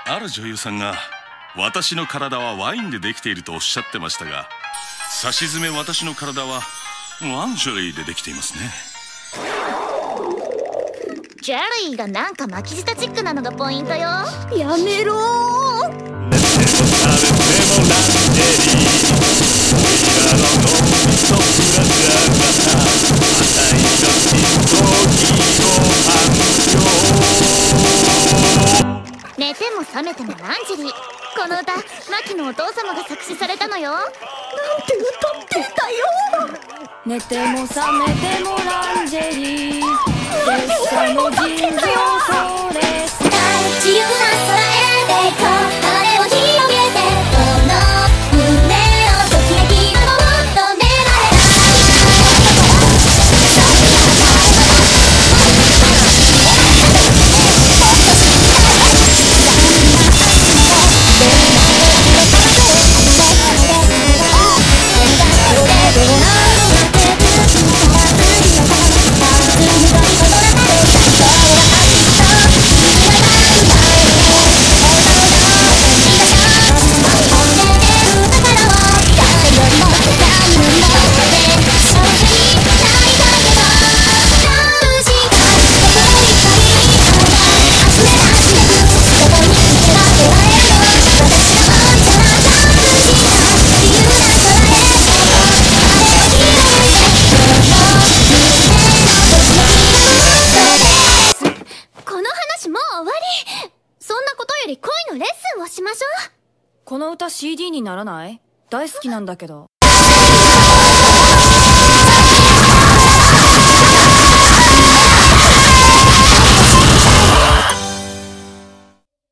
ある女優さんが私の体はワインでできているとおっしゃってましたが、さしずめ私の体はランジェリーでできていますね。 ジェリーがなんか巻き舌チックなのがポイントよ。 やめろー。 寝ても食べてもランジェリー、おいらの脳みそプラザーがあたいの心臓に寝ても覚めてもランジェリー。この歌、マキのお父様が作詞されたのよ。 なんて歌ってんだよ。 寝ても覚めてもランジェリー、拙者の腎臓それさ。 自由な空へでこう羽を広げて、この胸をときめきが求められこの歌 CD にならない？大好きなんだけど。